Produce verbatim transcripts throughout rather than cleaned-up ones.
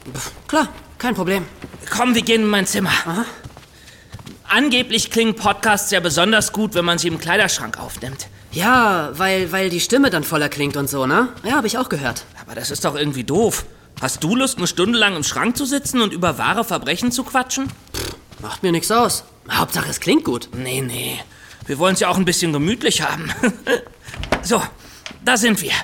Klar, kein Problem. Komm, wir gehen in mein Zimmer. Aha. Angeblich klingen Podcasts ja besonders gut, wenn man sie im Kleiderschrank aufnimmt. Ja, weil, weil die Stimme dann voller klingt und so, ne? Ja, habe ich auch gehört. Aber das ist doch irgendwie doof. Hast du Lust, eine Stunde lang im Schrank zu sitzen und über wahre Verbrechen zu quatschen? Pff, macht mir nichts aus. Hauptsache, es klingt gut. Nee, nee. Wir wollen es ja auch ein bisschen gemütlich haben. So, da sind wir.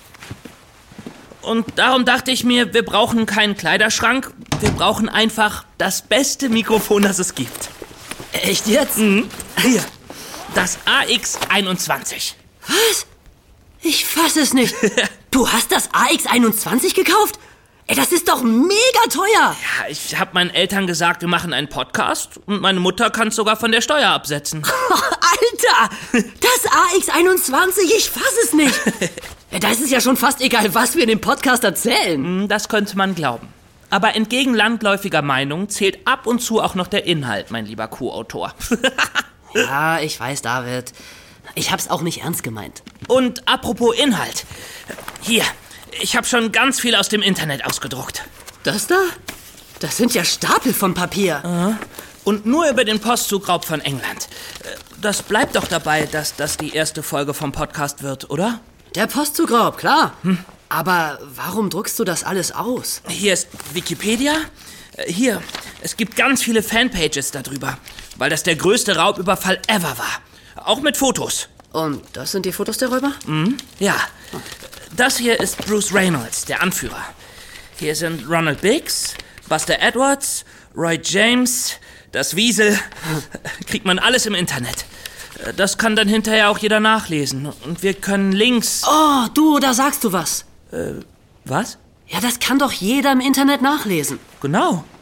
Und darum dachte ich mir, wir brauchen keinen Kleiderschrank. Wir brauchen einfach das beste Mikrofon, das es gibt. Echt jetzt? Mhm. Hier, das A X einundzwanzig. Was? Ich fass es nicht. Du hast das A X einundzwanzig gekauft? Ey, das ist doch mega teuer. Ja, ich habe meinen Eltern gesagt, wir machen einen Podcast und meine Mutter kann es sogar von der Steuer absetzen. Alter, das A X einundzwanzig, ich fass es nicht. Da ist es ja schon fast egal, was wir in dem Podcast erzählen. Das könnte man glauben. Aber entgegen landläufiger Meinung zählt ab und zu auch noch der Inhalt, mein lieber Co-Autor. Ja, ich weiß, David. Ich hab's auch nicht ernst gemeint. Und apropos Inhalt. Hier, ich habe schon ganz viel aus dem Internet ausgedruckt. Das da? Das sind ja Stapel von Papier. Uh, und nur über den Postzugraub von England. Das bleibt doch dabei, dass das die erste Folge vom Podcast wird, oder? Der Postzugraub, klar. Hm. Aber warum druckst du das alles aus? Hier ist Wikipedia. Hier, es gibt ganz viele Fanpages darüber, weil das der größte Raubüberfall ever war. Auch mit Fotos. Und das sind die Fotos der Räuber? Mhm, ja. Das hier ist Bruce Reynolds, der Anführer. Hier sind Ronald Biggs, Buster Edwards, Roy James, das Wiesel. Kriegt man alles im Internet. Das kann dann hinterher auch jeder nachlesen. Und wir können Links... Oh, du, da sagst du was. Äh, was? Ja, das kann doch jeder im Internet nachlesen. Genau.